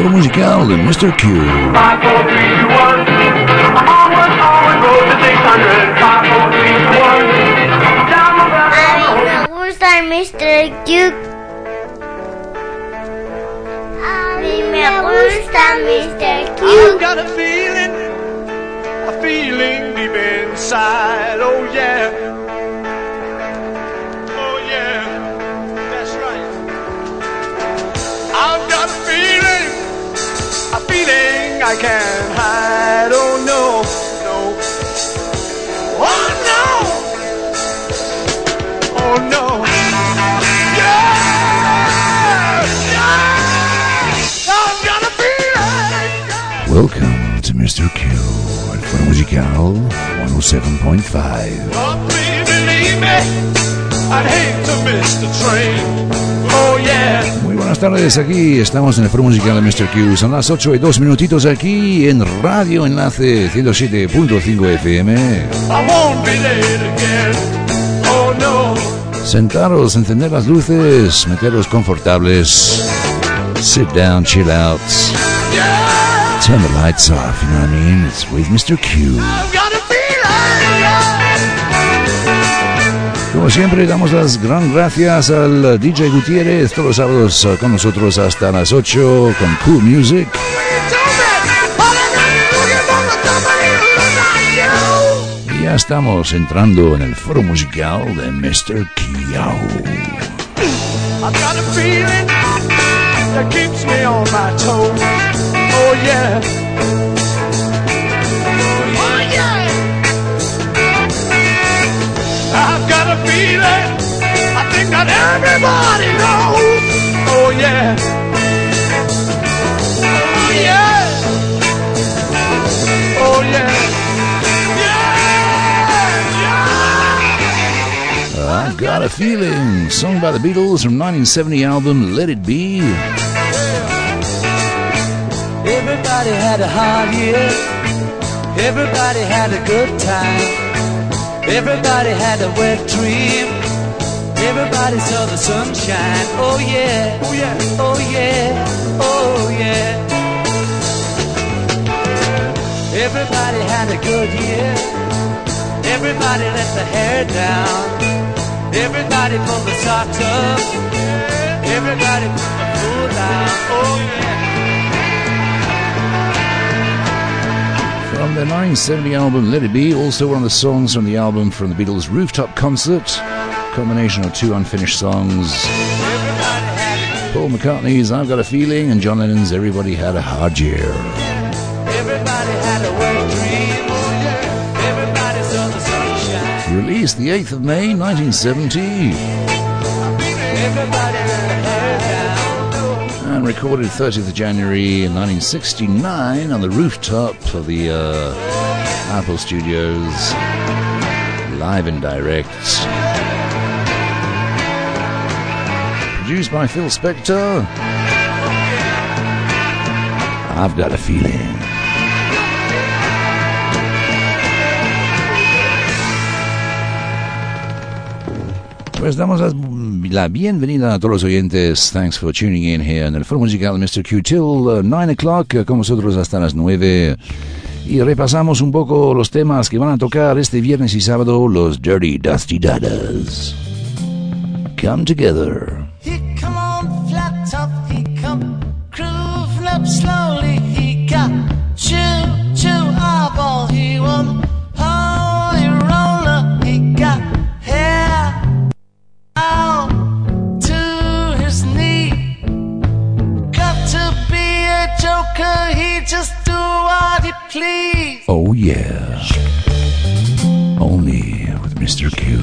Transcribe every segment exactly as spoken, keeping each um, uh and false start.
foro musical de mister Q. A mí me gusta el mister Q. A mí me gusta mister Q. I've got a feeling, a feeling deep inside, oh yeah. Oh yeah, that's right. I've got a feeling, a feeling I can't hide, oh no, no. Oh no, oh no. Yeah, yeah. I've got a feeling. Welcome to mister Q, el foro musical one oh seven point five. Oh, please believe me, I'd hate to miss the train. Oh yeah. Muy buenas tardes, aquí estamos en el foro musical de mister Q. Son las ocho y dos minutitos aquí en Radio Enlace ciento siete punto cinco F M. I won't be late again. Oh no. Sentaros, encender las luces, meteros confortables. Sit down, chill out. Yeah. Turn the lights off, you know what I mean? It's with mister Q. I've got a feeling. Como siempre, damos las gran gracias al D J Gutiérrez, todos los sábados con nosotros hasta las ocho con Cool Music. Y ya estamos entrando en el foro musical de mister Q. I've got a feeling that keeps me on my toes. Oh yeah. Oh yeah. I've got a feeling, I think that everybody knows. Oh yeah. Oh yeah. Oh yeah. Yeah, yeah. I've Got a Feeling, sung by the Beatles from nineteen seventy album Let It Be. Everybody had a hard year. Everybody had a good time. Everybody had a wet dream. Everybody saw the sunshine. Oh yeah, Oh yeah. oh yeah, oh yeah. Everybody had a good year. Everybody let the hair down. Everybody pulled the socks up. Everybody put the fool down. Oh yeah. From the nineteen seventy album Let It Be, also one of the songs from the album from the Beatles' Rooftop Concert, combination of two unfinished songs. Paul McCartney's I've Got a Feeling and John Lennon's Everybody Had a Hard Year. Everybody had a wet dream. Everybody saw the sunshine. Released the eighth of May nineteen seventy Everybody let the hair down. and recorded thirtieth of January nineteen sixty-nine on the rooftop of the uh, Apple Studios, live and direct. Produced by Phil Spector. I've Got a Feeling. Pues damos la, la bienvenida a todos los oyentes. Thanks for tuning in here en el foro musical de mister Q till uh, nine o'clock, uh, con vosotros hasta las nueve. Y repasamos un poco los temas que van a tocar este viernes y sábado los Dirty Dusty Dadas. Come Together. He come on flat top, he come grooving up slowly. He got chew, chew eyeball, he won holy roller. He got hair out to his knee. Got to be a joker, he just do what he please. Oh yeah. Only with mister Q.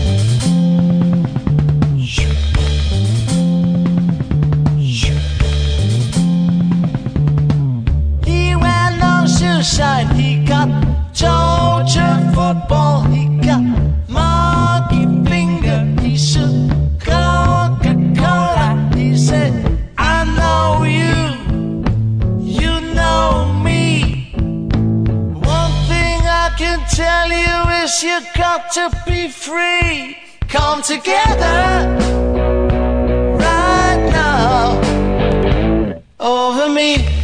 He ran on shoe shine, he got Georgia football, he got monkey finger, he should Coca-Cola. He said, I know you, you know me. One thing I can tell you is you got to be free. Come together right now over me.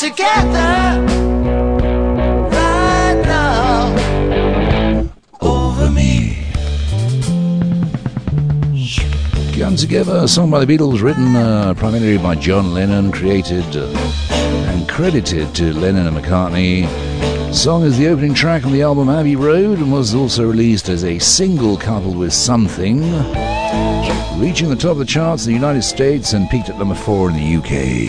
together right now over me. Come Together, a song by the Beatles, written uh, primarily by John Lennon, created uh, and credited to Lennon and McCartney. The song is the opening track on the album Abbey Road and was also released as a single coupled with Something, reaching the top of the charts in the United States and peaked at number four in the U K.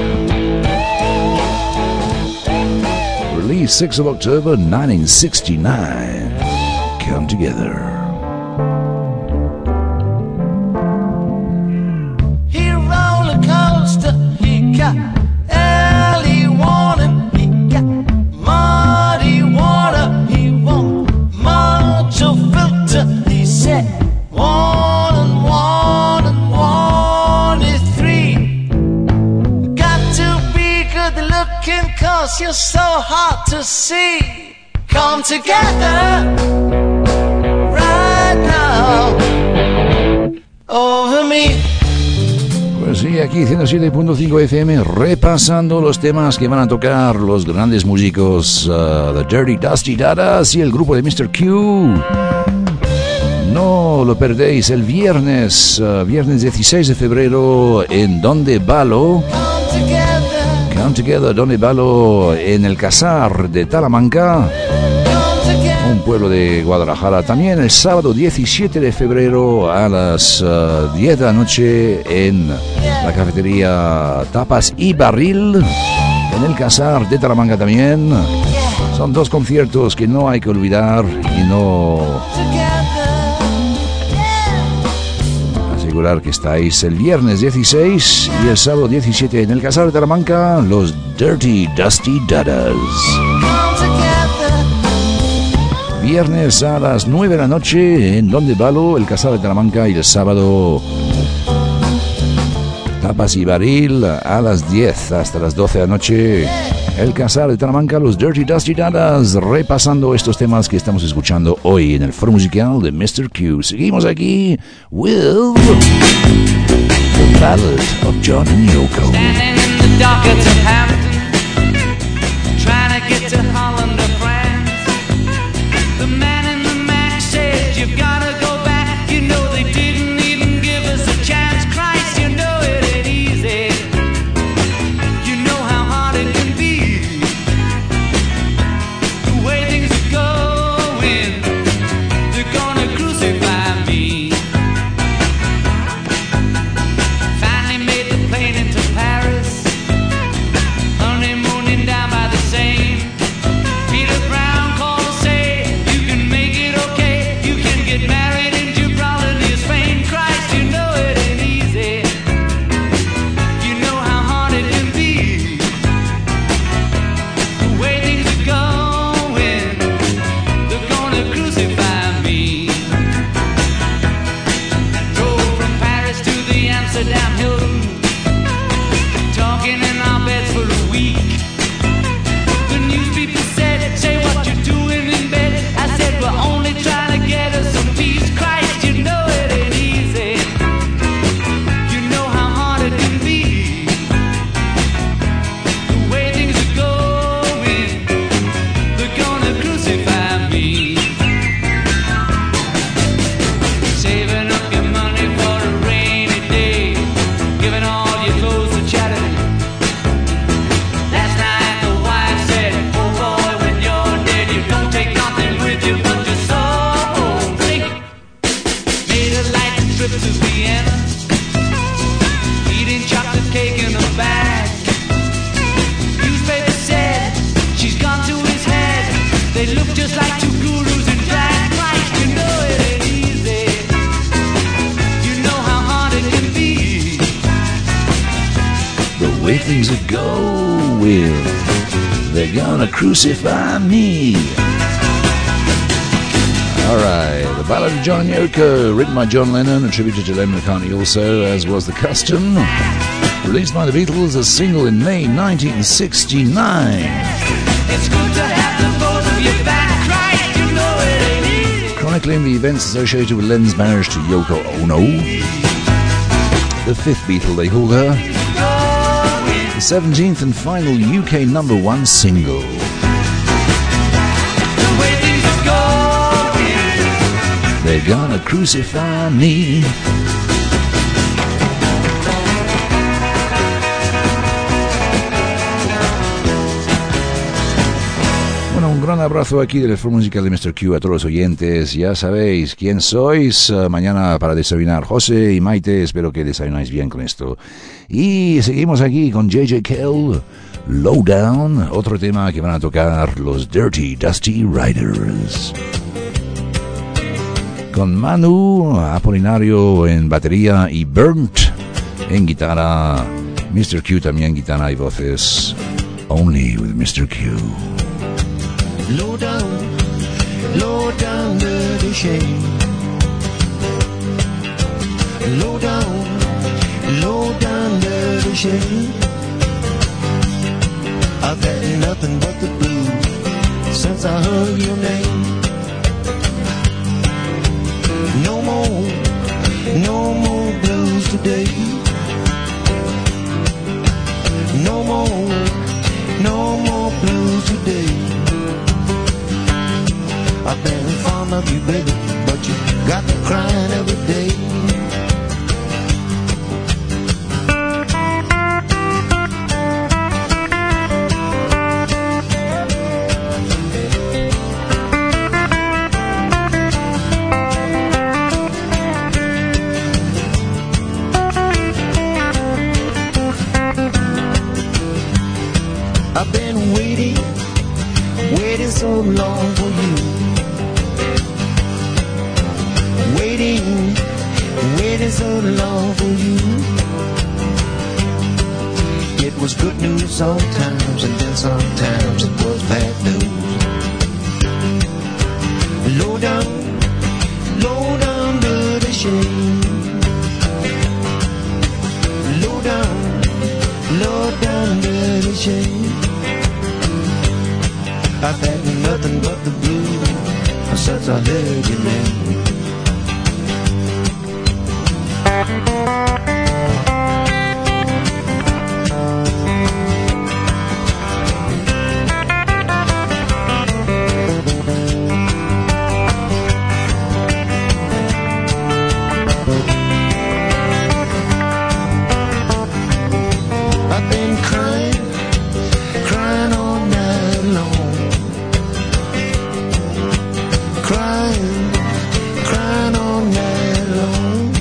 Released sixth of October nineteen sixty-nine. Come Together. He roller coaster, he got early warning, he got muddy water, he won't much a filter, he said one and one and one is three. Got to be good looking cause you're so hard to see. Come together right now over me. Pues sí, aquí ciento siete punto cinco F M, repasando los temas que van a tocar los grandes músicos, uh, The Dirty Dusty Dadas y el grupo de mister Q. No lo perdéis el viernes, uh, viernes dieciséis de febrero, en Donde Balo. Come Together, Donde Balo, en el Casar de Talamanca, un pueblo de Guadalajara. También el sábado diecisiete de febrero a las uh, diez de la noche en la cafetería Tapas y Barril, en el Casar de Talamanca también. Son dos conciertos que no hay que olvidar y no asegurar que estáis el viernes dieciséis y el sábado diecisiete en el Casar de Talamanca, los Dirty Dusty Dadas. Viernes a las nueve de la noche en Donde Balo, el Casar de Talamanca, y el sábado Tapas y Barril a las diez hasta las doce de la noche, el Casar de Talamanca, los Dirty Dusty Dadas, repasando estos temas que estamos escuchando hoy en el foro musical de mister Q. Seguimos aquí with The Ballad of John and Yoko. Standing in the dockets of Hampton, trying to get to Holland or France. The man in the Mac said, you've got to go back. You know they didn't even give us a chance. Christ, you know it ain't easy. You know how hard it can be. The way things are going, they're gonna crucify me. Finally made the plane into Paris, honeymooning down by the Seine. Peter Brown called to say, you can make it okay, you can get married in Gibraltar near Spain. Christ, you know it ain't easy. You know how hard it can be. The way things are going, they're gonna crucify me. Drove from Paris to the Amsterdam Hilton, talking in our beds for a week. The news people said, say what you're doing in bed. I said, we're only trying to get us some peace. Christ, you know it ain't easy. You know how hard it can be. The way things are going, they're gonna crucify me. Saving up your money for a rainy day, giving all your clothes to charity. Last night the wife said, oh boy, when you're dead, you don't take nothing with you but your soul. Think. Made a light trip to Vienna, eating chocolate cake in a bag. Newspaper said, she's gone to his head. They look just like two gurus in drag. Christ, you know it ain't easy. You know how hard it can be. The way things are going, they're gonna crucify me. Alright, The Ballad of John and Yoko, written by John Lennon, attributed to Lennon McCartney also, as was the custom. Released by the Beatles as a single in May nineteen sixty-nine. It's good to have the both of you back. Christ, you know it ain't easy. Chronicling the events associated with Lennon's marriage to Yoko Ono, the fifth Beatle they called her. the seventeenth and final U K number one single. The way things are going, They're gonna crucify me. Bueno, un gran abrazo aquí del Foro Musical de mister Q a todos los oyentes. Ya sabéis quién sois. Uh, mañana para desayunar, José y Maite. Espero que desayunáis bien con esto. Y seguimos aquí con J J Kell, Lowdown, otro tema que van a tocar los Dirty Dusty Riders. Con Manu Apolinario en batería y Burnt en guitarra. mister Q también guitarra y voces. Only with mister Q. Low down, low down, dirty shame. Low down, low down, dirty shame. I've had nothing but the blues since I heard your name. No more, no more blues today. No more, no more blues today. I've been fond of you, baby, but you got me crying every day. I've been waiting, waiting so long for you. Waiting, waiting so long for you. It was good news sometimes, and then sometimes it was bad news. Low down, low down, dirty shame. Low down, low down, dirty shame. I've had nothing but the blues since I heard your name. I've been crying, crying all night long. Crying, crying all night long.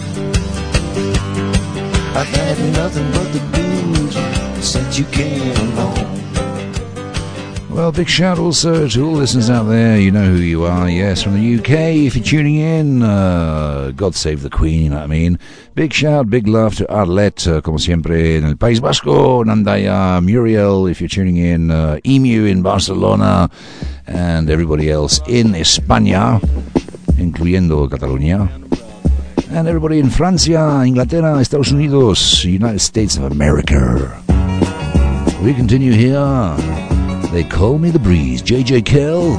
I've had nothing but the blues since you came along. Well, big shout also to all listeners out there. You know who you are, yes, from the U K. If you're tuning in, uh, God save the Queen, you know what I mean. Big shout, big love to Arlette, uh, como siempre, en el País Vasco, Nandaya, Muriel, if you're tuning in, uh, Emu in Barcelona, and everybody else in España, incluyendo Cataluña. And everybody in Francia, Inglaterra, Estados Unidos, United States of America. We continue here. They call me the breeze. J J Kell.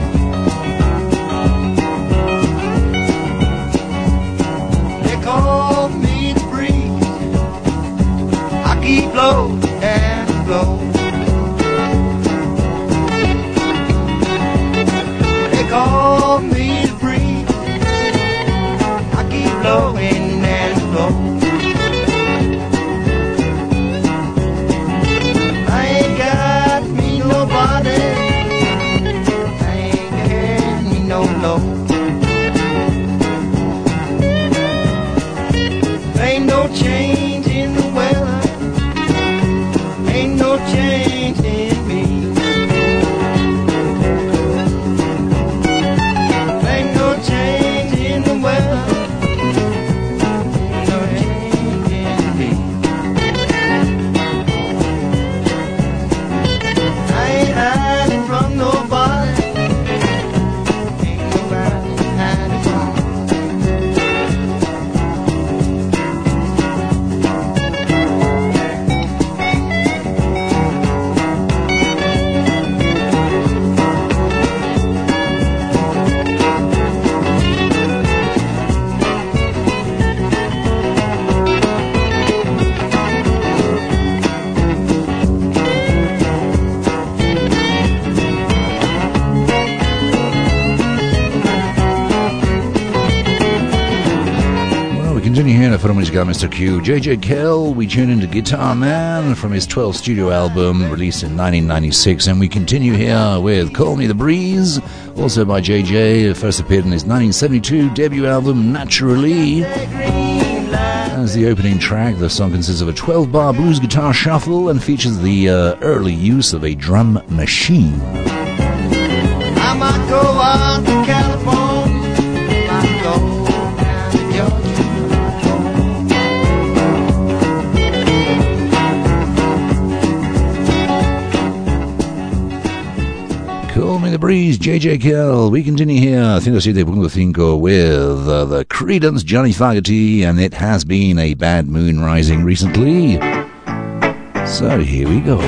They call me the breeze. I keep low and low. They call me the breeze. I keep blowing and low. I ain't got me nobody. I ain't got me no low. Ain't no change in the weather. Ain't no change in me. Ain't no change in the weather. Ain't no change in me. I ain't hiding from nobody. Ain't nobody. continue here in the film musical Mister Q. J J Kell, we tune into Guitar Man from his twelfth studio album released in nineteen ninety-six, and we continue here with Call Me the Breeze, also by J J, first appeared in his nineteen seventy-two debut album Naturally. As the opening track, the song consists of a twelve-bar blues guitar shuffle and features the uh, early use of a drum machine. I might go out to California, I might go down to Georgia. Call Me the Breeze, J J Kell. We continue here, ciento siete punto cinco, with uh, the Creedence Johnny Fogerty, and it has been a bad moon rising recently. So here we go.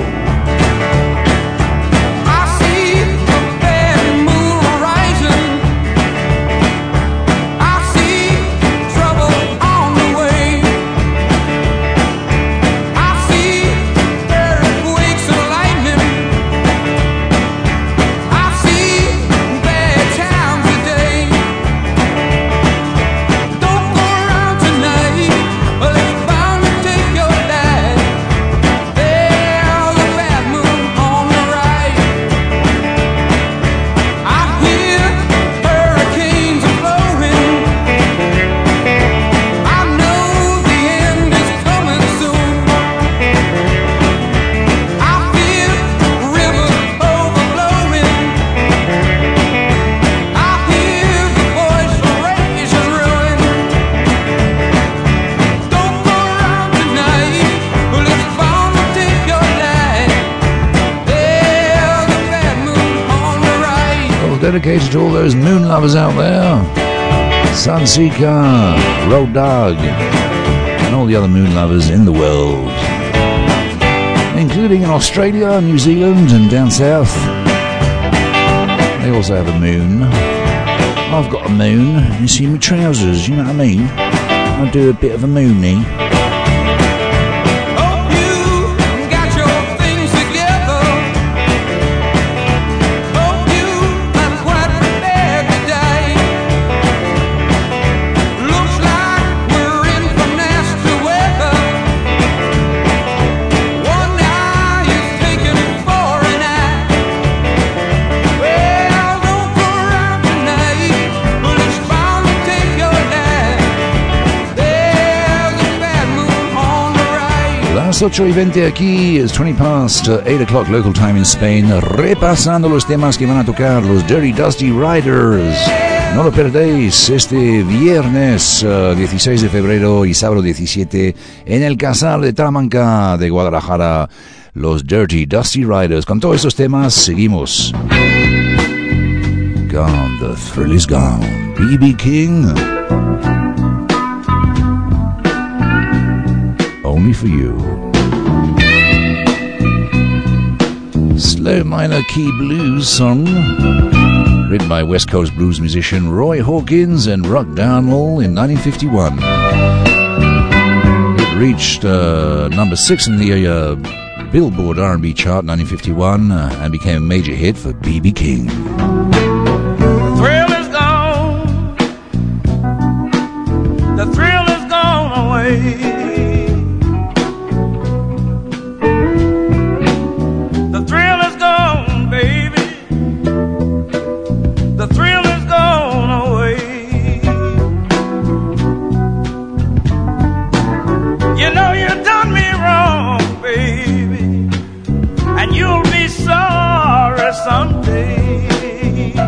Dedicated to all those moon lovers out there, Sunseeker, Road Dog, and all the other moon lovers in the world, including in Australia, New Zealand, and down south. They also have a moon. I've got a moon. You see my trousers, you know what I mean? I do a bit of a moony. ocho y veinte aquí, es twenty past eight o'clock local time in Spain, repasando los temas que van a tocar los Dirty Dusty Riders. No lo perdéis este viernes uh, dieciséis de febrero y sábado diecisiete en el Casal de Talamanca de Guadalajara, los Dirty Dusty Riders. Con todos estos temas seguimos. Gone, the thrill is gone. B B King, only for you. Slow minor key blues song written by West Coast blues musician Roy Hawkins and Rock Darnell in nineteen fifty-one. It reached uh, number six in the uh, Billboard R and B chart in nineteen fifty-one uh, and became a major hit for B B King. The thrill is gone. The thrill is gone away. Someday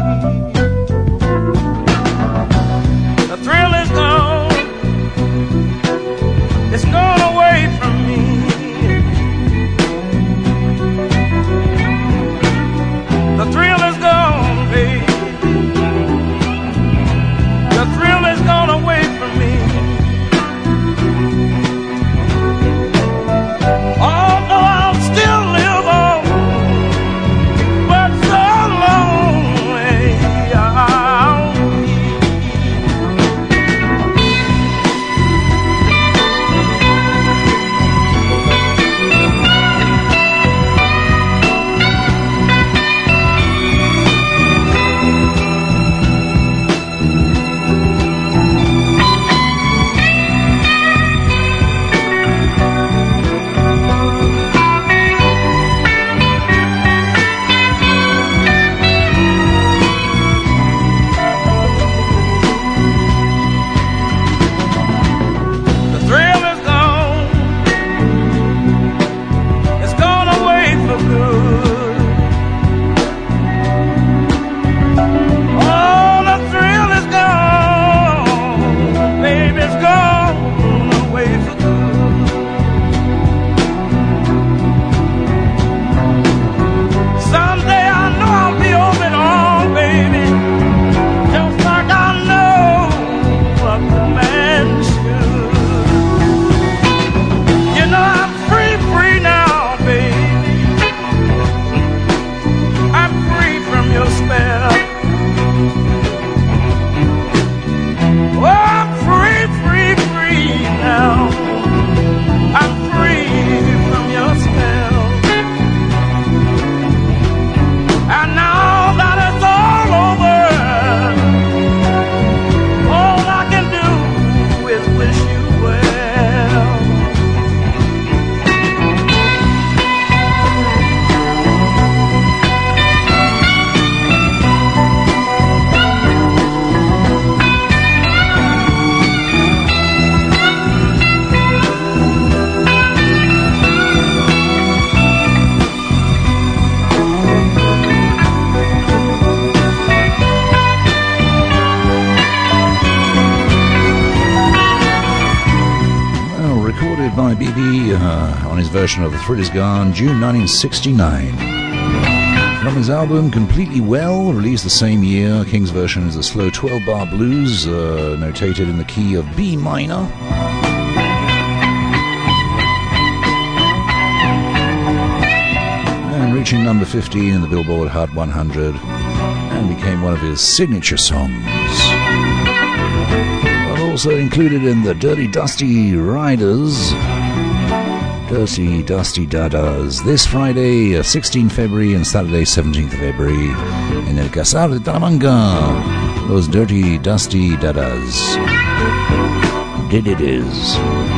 by B B uh, on his version of The Thrill Is Gone, June nineteen sixty-nine. From his album Completely Well, released the same year, King's version is a slow twelve-bar blues, uh, notated in the key of B minor. And reaching number fifteen in the Billboard Hot one hundred, and became one of his signature songs. Also included in the Dirty Dusty Riders, Dirty Dusty Dadas, this Friday, sixteenth of February, and Saturday, seventeenth of February, in El Casar de Talamanca, those Dirty Dusty Dadas. Did it is.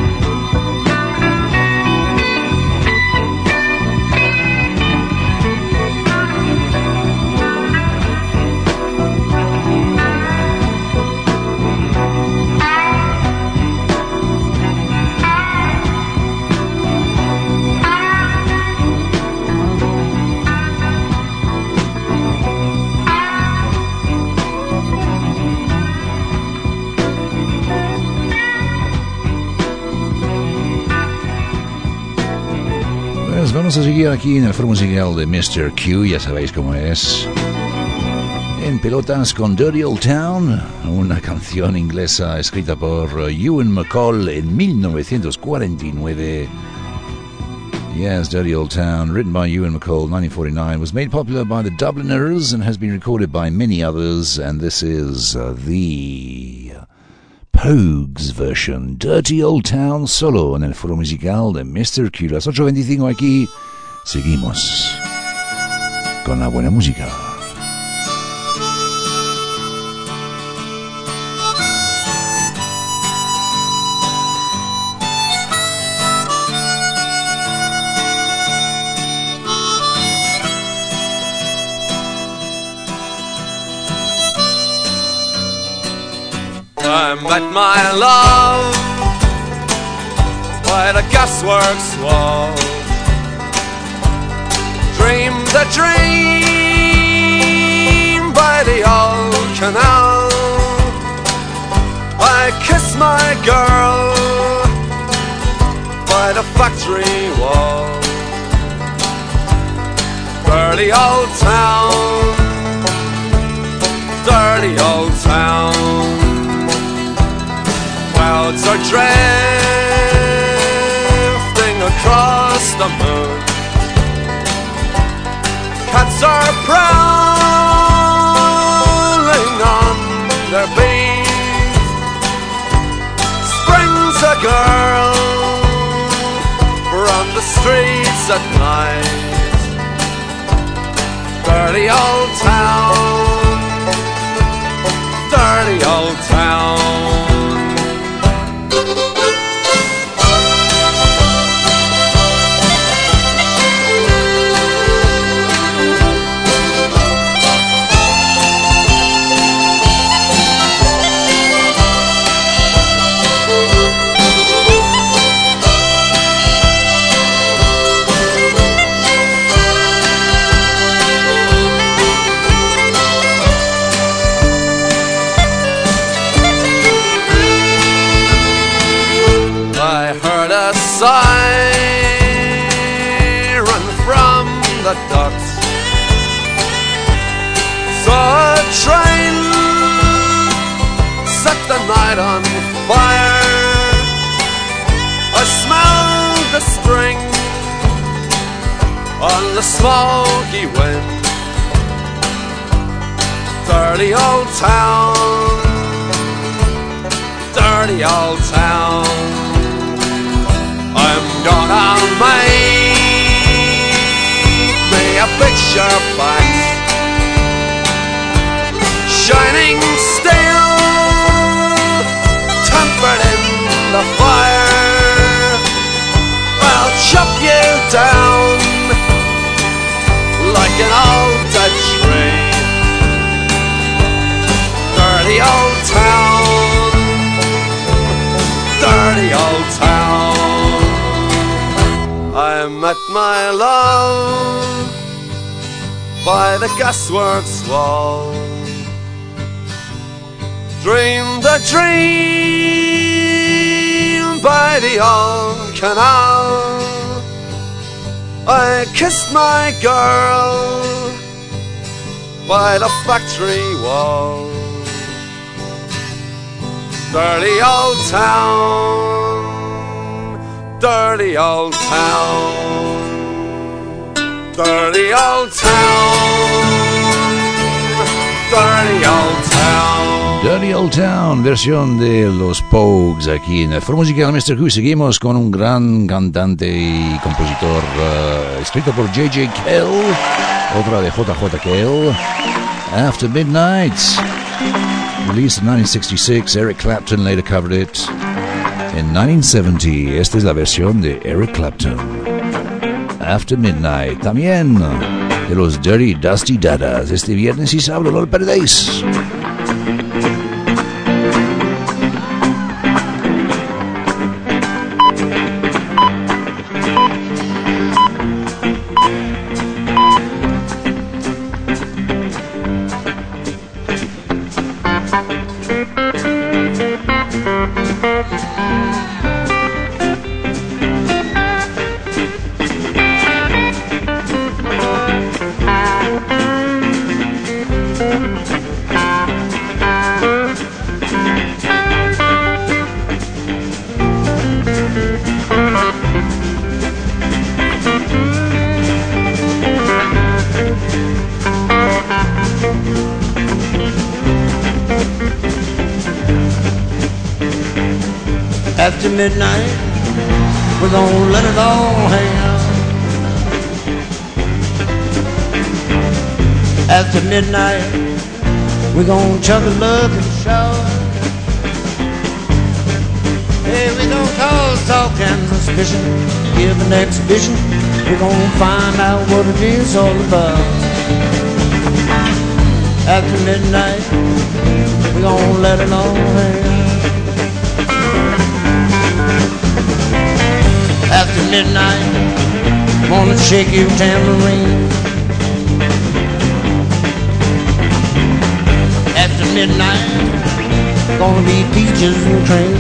Vamos a seguir aquí en el foro musical de mister Q, ya sabéis cómo es. En pelotas con Dirty Old Town, una canción inglesa escrita por Ewan MacColl en mil novecientos cuarenta y nueve. Yes, Dirty Old Town, written by Ewan MacColl, nineteen forty-nine, was made popular by the Dubliners and has been recorded by many others, and this is uh, the Pogues version, Dirty Old Town, solo en el foro musical de mister Q. Las ocho veinticinco aquí, seguimos con la buena música. I met my love by the gasworks wall. Dreamed a dream by the old canal. I kissed my girl by the factory wall. Dirty old town, dirty old town. Clouds are drifting across the moon. Cats are prowling on their beat. Springs a girl from the streets at night. Dirty old town, dirty old town. Siren from the docks. Saw a train set the night on fire. I smelled the spring on the smoky wind. Dirty old town, dirty old town. I'm gonna make me a picture box, shining steel, tempered in the fire. I'll chop you down like an old dead tree. Dirty old town, dirty old town. I met my love by the gasworks wall. Dreamed a dream by the old canal. I kissed my girl by the factory wall. Dirty old town, dirty old town, dirty old town, dirty old town. Dirty Old Town, versión de los Pogues aquí en el Foro Musical mister Q. Seguimos con un gran cantante y compositor uh, escrito por J J Cale, otra de J J Cale, After Midnight. Released in nineteen sixty-six, Eric Clapton later covered it in nineteen seventy. Esta es la versión de Eric Clapton, After Midnight. También de los Dirty Dusty Dadas. Este viernes y sábado no lo perdéis. After midnight, we're gonna let it all hang out. After midnight, we're gonna chuck a look and shout. Hey, we gonna cause talk and suspicion, give an exhibition. We're gonna find out what it is all about. After midnight, we're gonna let it all hang out. After midnight, wanna shake your tambourine. After midnight, gonna be peaches and cream.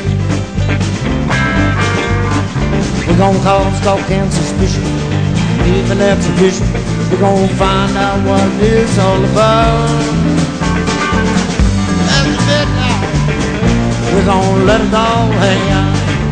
We're gonna cause talk and suspicion, leave an exhibition. We're gonna find out what it's all about. After midnight, we're gonna let it all hang out.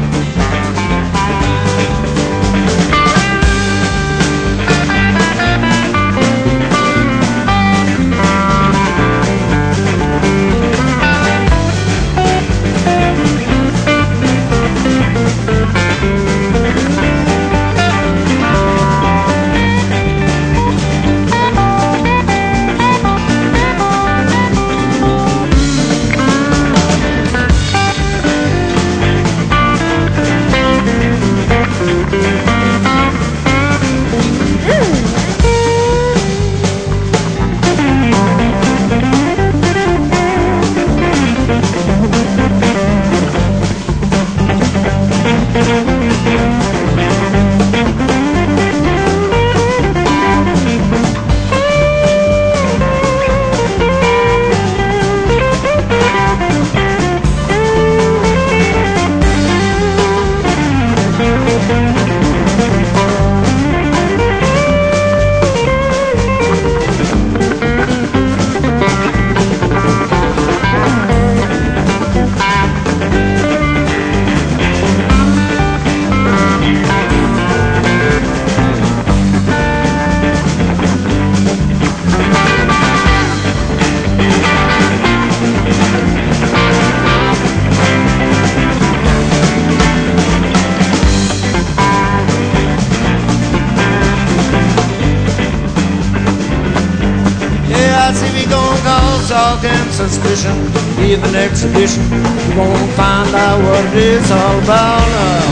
Suspicion, give an exhibition. We're gonna find out what it is all about.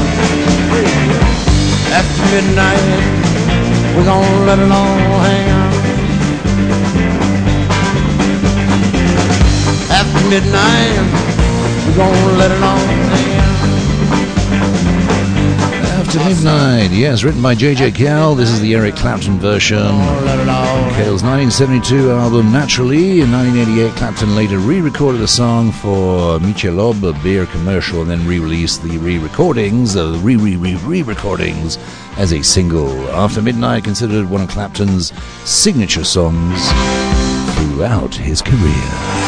Uh, after midnight, we're gonna let it all hang out. After midnight, we're gonna let it all hang out. After Midnight, yes, written by J J Cale. This is the Eric Clapton version. Cale's nineteen seventy-two album, Naturally. In nineteen eighty-eight, Clapton later re-recorded the song for Michelob, a beer commercial, and then re-released the re-recordings, the re-re-re-re-recordings, as a single. After Midnight, considered one of Clapton's signature songs throughout his career.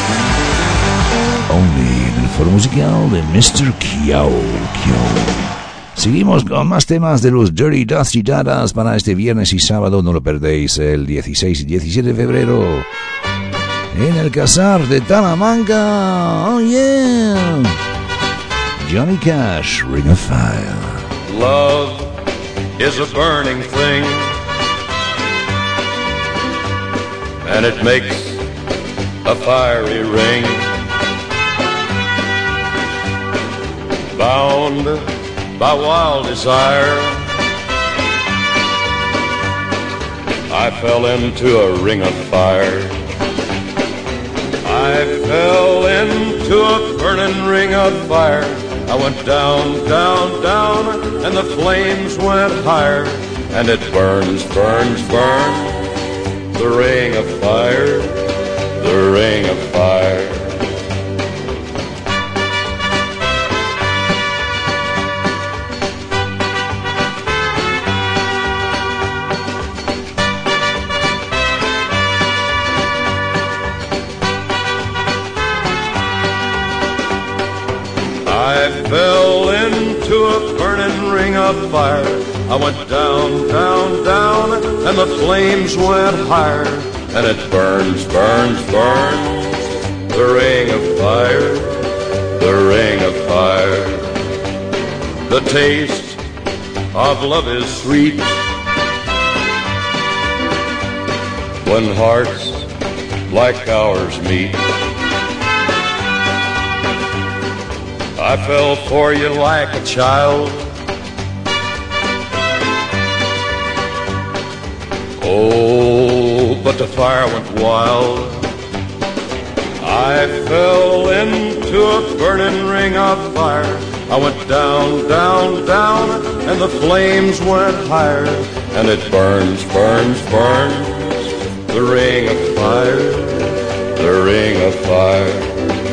Only en el foro musical de mister Kiao Kyo. Seguimos con más temas de los Dirty Dusty Dadas para este viernes y sábado. No lo perdéis, el dieciséis y diecisiete de febrero en el Casar de Talamanca. Oh yeah, Johnny Cash, Ring of Fire. Love is a burning thing, and it makes a fiery ring. Bound by wild desire, I fell into a ring of fire. I fell into a burning ring of fire. I went down, down, down, and the flames went higher. And it burns, burns, burns, the ring of fire, the ring of fire. I fell into a burning ring of fire. I went down, down, down, and the flames went higher. And it burns, burns, burns, the ring of fire, the ring of fire. The taste of love is sweet when hearts like ours meet. I fell for you like a child. Oh, but the fire went wild. I fell into a burning ring of fire. I went down, down, down, and the flames went higher. And it burns, burns, burns, the ring of fire, the ring of fire.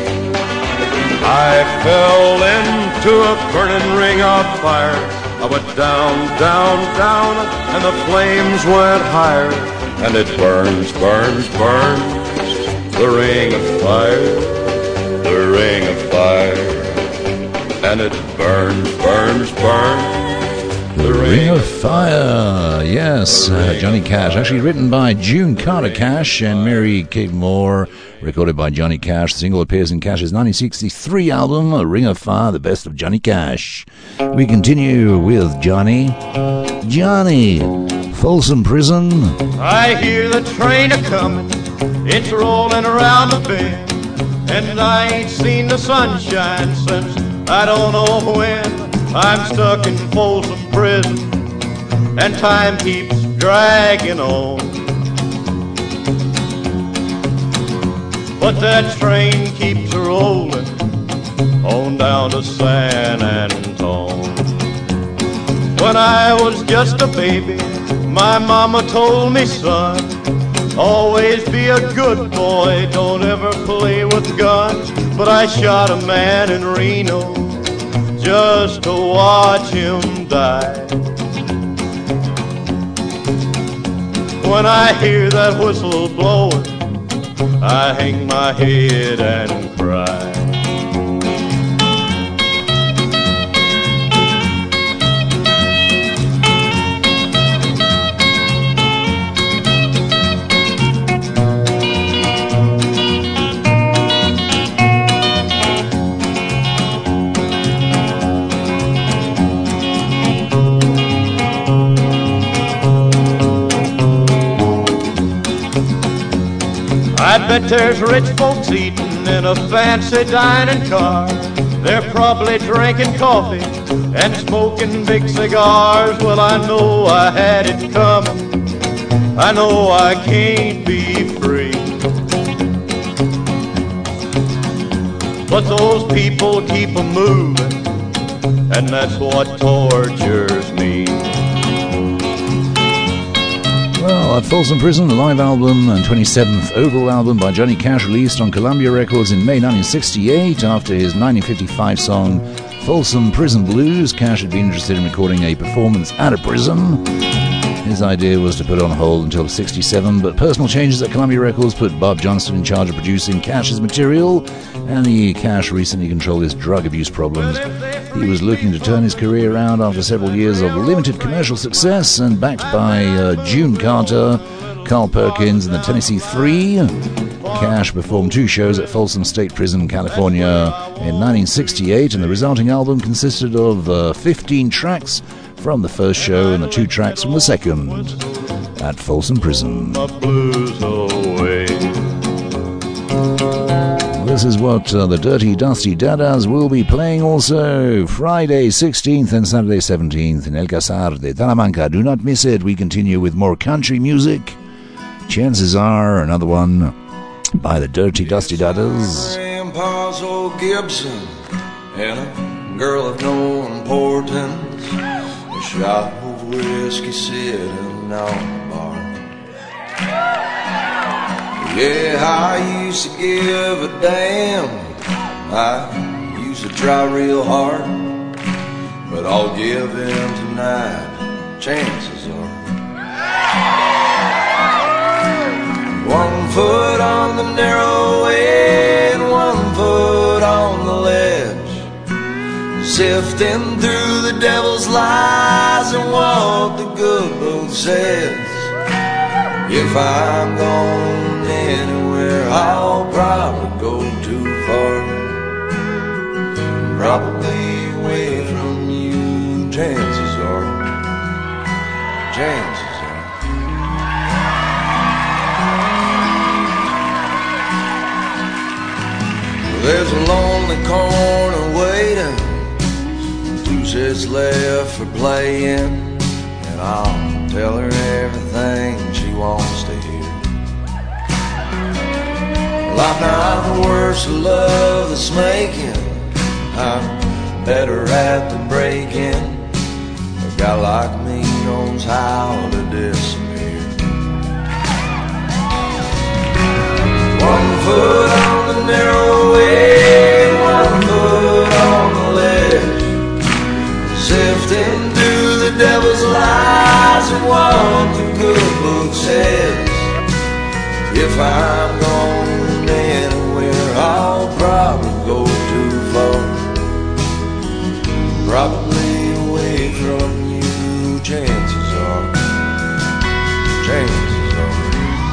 I fell into a burning ring of fire. I went down, down, down, and the flames went higher. And it burns, burns, burns, the ring of fire, the ring of fire. And it burns, burns, burns, the ring of fire. Yes, uh, Johnny Cash. Actually written by June Carter Cash and Mary Kate Moore. Recorded by Johnny Cash. The single appears in Cash's nineteen sixty-three album, A Ring of Fire, the best of Johnny Cash. We continue with Johnny. Johnny, Folsom Prison. I hear the train a-comin', it's rolling around the bend, and I ain't seen the sunshine since I don't know when. I'm stuck in Folsom Prison, and time keeps dragging on. But that train keeps rolling on down to San Antone. When I was just a baby, my mama told me, son, always be a good boy, don't ever play with guns. But I shot a man in Reno just to watch him die. When I hear that whistle blowing, I hang my head and cry. I bet there's rich folks eating in a fancy dining car. They're probably drinking coffee and smoking big cigars. Well, I know I had it coming, I know I can't be free. But those people keep a moving and that's what tortures me. Well, at Folsom Prison, a live album and twenty-seventh overall album by Johnny Cash, released on Columbia Records in May nineteen sixty-eight. After his nineteen fifty-five song Folsom Prison Blues, Cash had been interested in recording a performance at a prison. His idea was to put it on hold until sixty-seven, but personal changes at Columbia Records put Bob Johnston in charge of producing Cash's material, and the Cash recently controlled his drug abuse problems. He was looking to turn his career around after several years of limited commercial success, and backed by uh, June Carter, Carl Perkins, and the Tennessee Three, Cash performed two shows at Folsom State Prison, California in nineteen sixty-eight, and the resulting album consisted of uh, fifteen tracks from the first show and the two tracks from the second at Folsom Prison. This is what uh, the Dirty Dusty Dadas will be playing also Friday sixteenth and Saturday seventeenth in El Casar de Talamanca. Do not miss it. We continue with more country music. Chances are another one by the Dirty Dusty Dadas. Grandpa's old Gibson and a girl of no importance, a shot of whiskey sitting on the bar. Yeah, I used to give a damn, I used to try real hard, but I'll give in tonight, chances are. One foot on the narrow way and one foot on the ledge, sifting through the devil's lies and what the good book says. If I'm going anywhere, I'll probably go too far, probably away from you, chances are, chances are. There's a lonely corner waiting, two sets left for playing, and I'll tell her everything she wants to hear. Well, I'm not the worst of love that's making, I'm better at the breaking. A guy like me knows how to disappear. One foot on the narrow way, one foot on the ledge, sifting through the devil's lies and what the good book says. If I'm going anywhere, I'll probably go too far, probably away from you, chances are, chances are.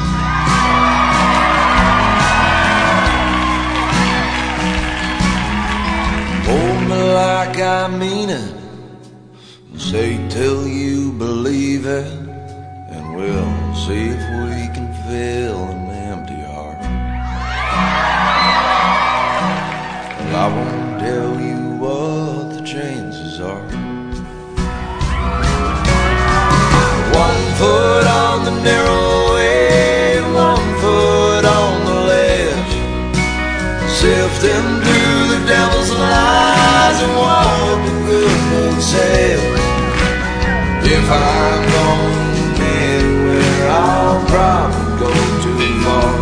Hold me like I mean it, say till you believe it, and we'll see if we can fill an empty heart. Well, I won't tell you what the chances are. One foot on the narrow way, one foot on the ledge, sifting through the devil's lies and what the good book says. If I'm going anywhere, I'll probably go too far,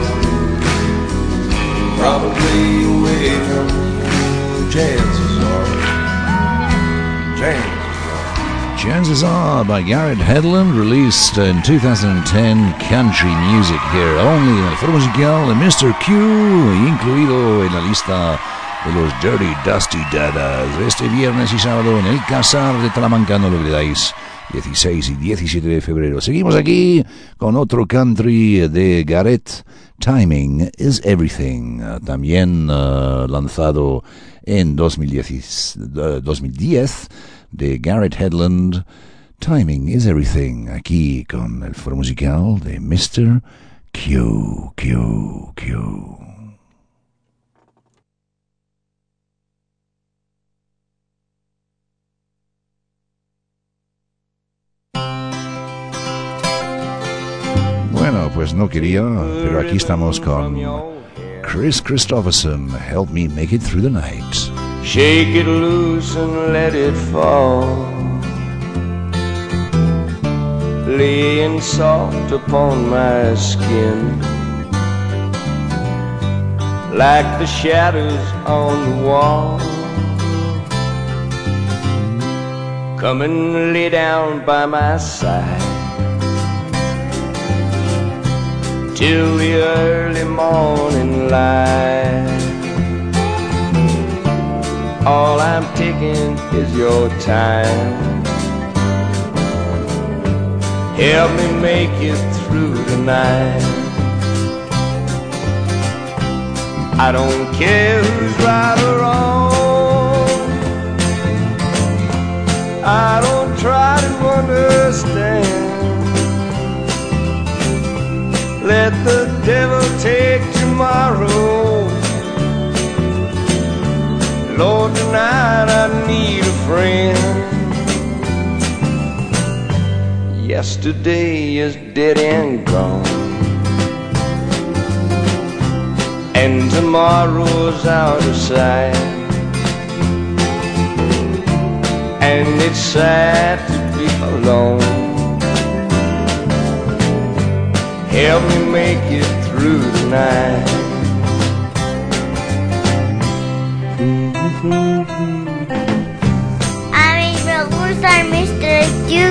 probably away from you, chances are, chances are. Chances Are by Garrett Hedlund, released in two thousand ten. Country music here only en el foro musical de mister Q, incluido en la lista de los Dirty Dusty Dadas. Este viernes y sábado en el Casar de Talamanca, no lo olvidáis, dieciséis y diecisiete de febrero. Seguimos aquí con otro country de Garrett, Timing is Everything, también uh, lanzado en dos mil diez, uh, dos mil diez, de Garrett Hedlund. Timing is Everything, aquí con el foro musical de mister Q, Q, Q. Bueno, pues no quería, pero aquí estamos con Chris Christopherson, Help Me Make It Through the Night. Shake it loose and let it fall, laying soft upon my skin, like the shadows on the wall. Come and lay down by my side till the early morning light. All I'm taking is your time. Help me make it through tonight. I don't care who's right or wrong. I don't try to understand. Let the devil take tomorrow. Lord, tonight I need a friend. Yesterday is dead and gone, and tomorrow's out of sight. And it's sad to be alone. Help me make it through tonight. A mí me gusta el mister Q.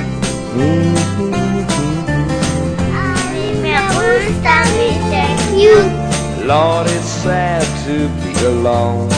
A mí me gusta mister Q. Lord, it's sad to be alone.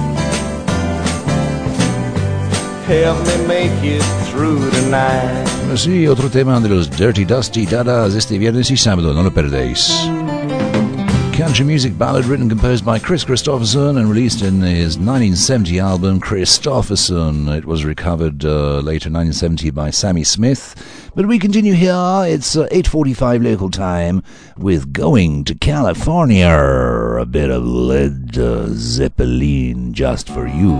Help me make it through tonight. Sí, otro tema de los Dirty Dusty Dadas este viernes y sábado, no lo perdéis. Country music ballad written and composed by Chris Christopherson and released in his nineteen seventy album Christopherson. It was recovered uh, later in nineteen seventy by Sammy Smith. But we continue here. It's uh, eight forty-five local time with Going to California. A bit of Led uh, Zeppelin just for you.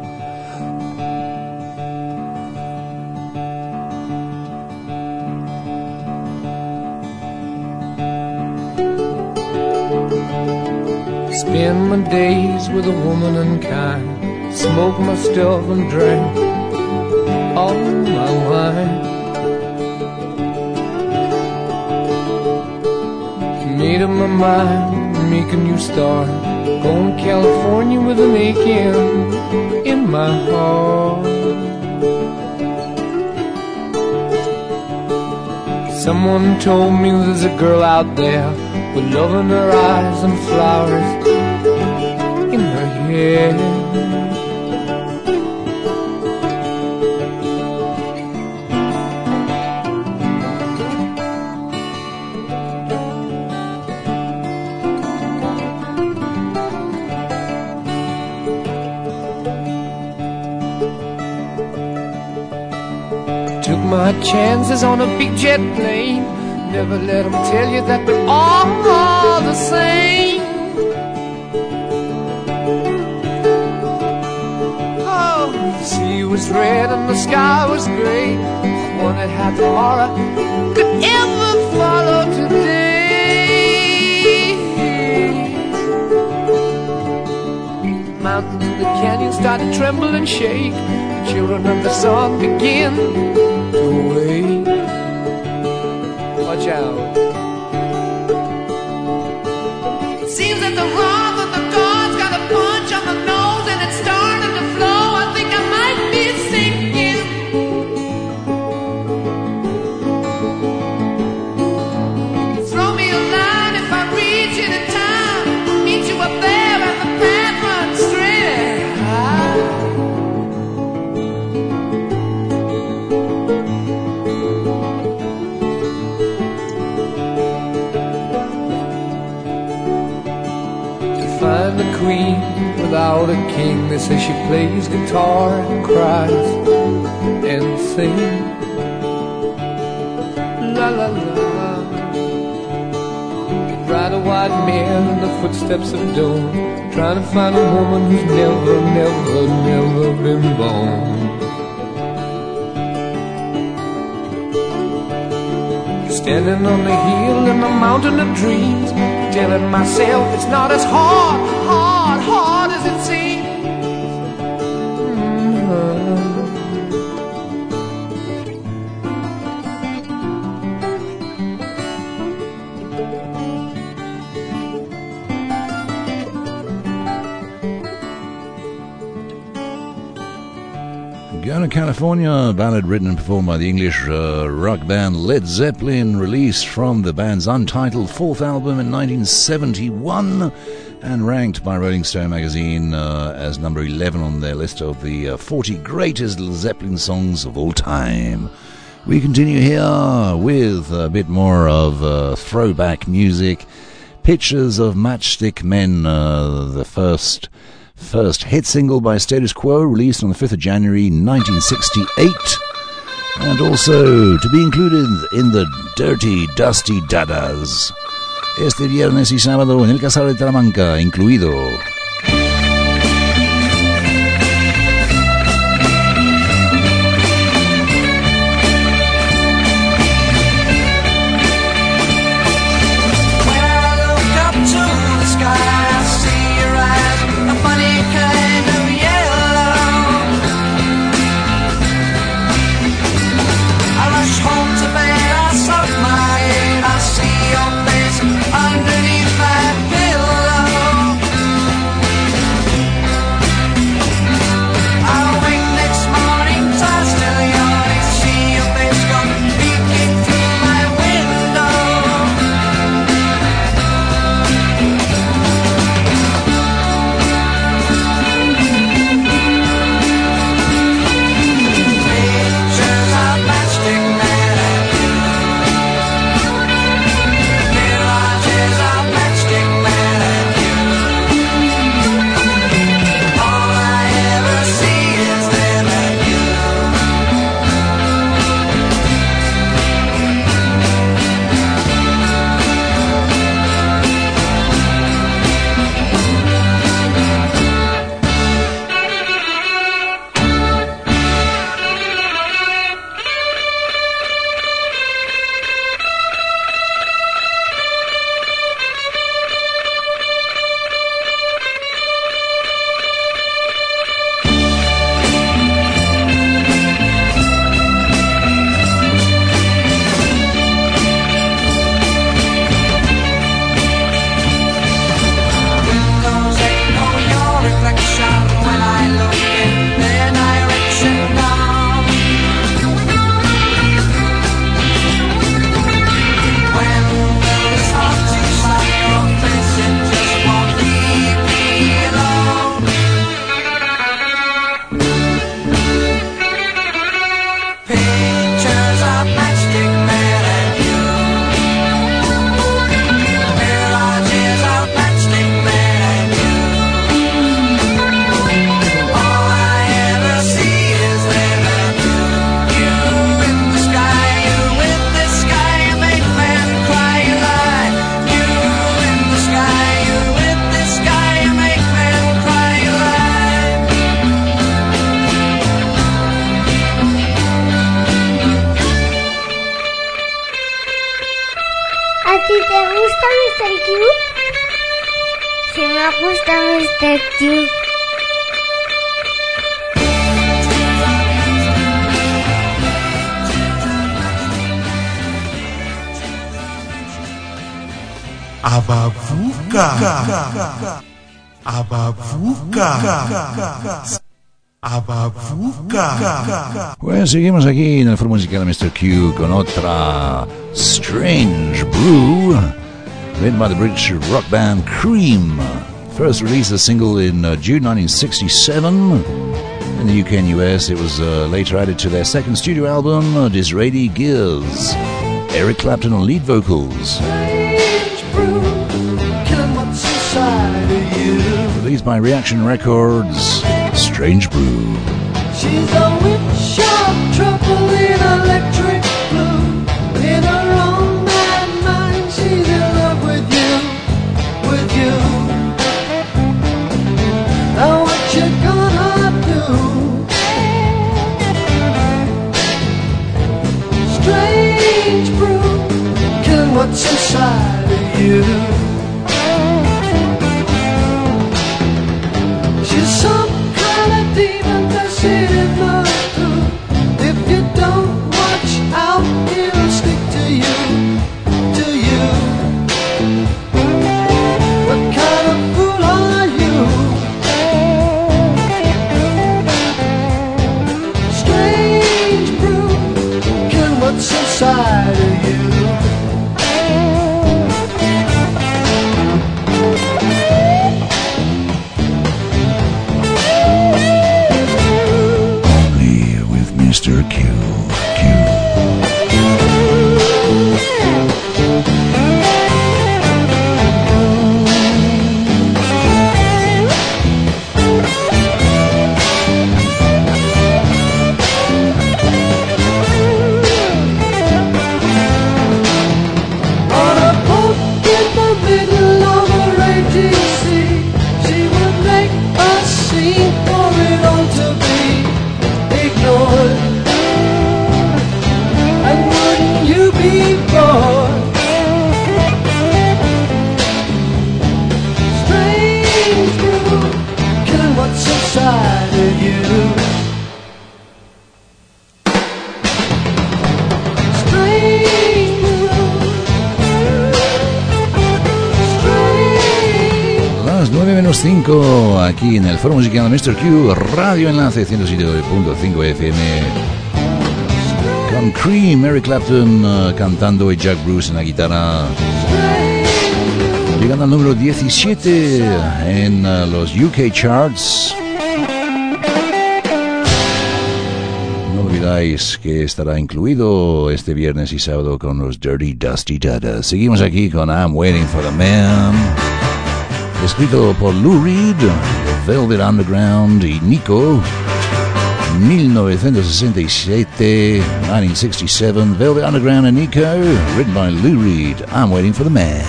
Spend my days with a woman unkind, smoke my stuff and drink all my wine. Made up my mind, make a new start, going to California with an aching in my heart. Someone told me there's a girl out there with love in her eyes and flowers in her hair. Took my chances on a big jet plane. Never let them tell you that we're all the same. Oh, the sea was red and the sky was gray. I wondered how tomorrow could ever follow today. Mountains in the canyon started to tremble and shake. The children of the sun began to wake. Watch out. It seems that the wrath of the gods got a punch on the nose and it's starting to flow. I think I might be sinking. Throw me a line if I reach it in time. Meet you up there and the path runs straight. Find the queen without a king. They say she plays guitar and cries and sings. La la la. Ride a white mare in the footsteps of dawn, trying to find a woman who's never, never, never been born. Standing on the hill in the mountain of dreams, telling myself it's not as hard, hard, hard as it seems. Going to California, a ballad written and performed by the English uh, rock band Led Zeppelin, released from the band's untitled fourth album in nineteen seventy-one, and ranked by Rolling Stone magazine uh, as number eleven on their list of the uh, forty greatest Led Zeppelin songs of all time. We continue here with a bit more of uh, throwback music. Pictures of Matchstick Men, uh, the first first hit single by Status Quo, released on the fifth of January nineteen sixty-eight, and also to be included in the Dirty Dusty Dadas, este viernes y sábado en el Casal de Talamanca, incluido. Abavuka Abavuka Abavuka. Pues seguimos aquí en el foro musical de mister Q con otra Strange Brew, written by the British rock band Cream. First released a single in uh, June nineteen sixty-seven. In the U K and U S, it was uh, later added to their second studio album, uh, Disraeli Gears. Eric Clapton on lead vocals. Released by Reaction Records, Strange Brew. She's a witch of trouble in electric blue. In her own mad mind, she's in love with you, with you. Now what you gonna do? Strange brew, killing what's inside of you. She's some kind of demon that's in my food. If you don't watch inside of you. Only with Mister Q. Q. cinco aquí en el Foro Musical mister Q, Radio Enlace ciento siete punto cinco F M, con Cream, Eric Clapton uh, cantando y Jack Bruce en la guitarra, llegando al número diecisiete en uh, los U K charts. No olvidáis que estará incluido este viernes y sábado con los Dirty Dusty Dadas. Seguimos aquí con I'm Waiting for the Man, escrito por Lou Reed, Velvet Underground y Nico, mil novecientos sesenta y siete, nineteen sixty-seven, Velvet Underground and Nico, written by Lou Reed. I'm Waiting for the Man.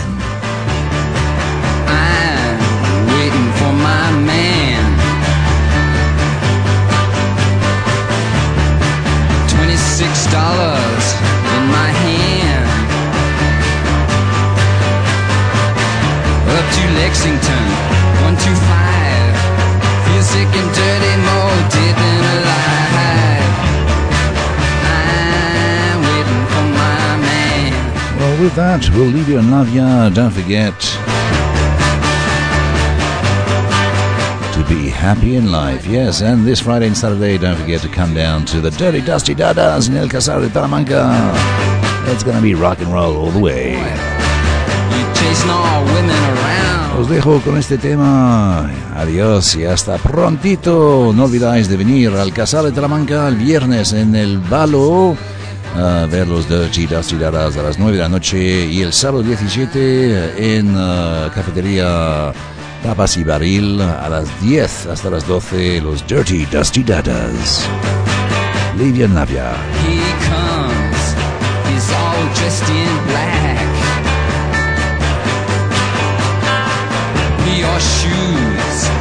I'm waiting for my man. twenty-six dollars in my hand. Up to Lexington, one two five. Feel sick and dirty, more dead than alive. I'm waiting for my man. Well, with that, we'll leave you in Navia. Don't forget to be happy in life. Yes, and this Friday and Saturday, don't forget to come down to the Dirty Dusty Dadas in El Casar de Talamanca. It's gonna be rock and roll all the way. Os dejo con este tema. Adiós y hasta prontito. No olvidáis de venir al Casal de Talamanca el viernes en el Balo a ver los Dirty Dusty Dadas a las nueve de la noche, y el sábado diecisiete en uh, Cafetería Tapas y Barril a las diez hasta las doce los Dirty Dusty Dadas. Livia Navia. He comes, he's all dressed in black. Your shoes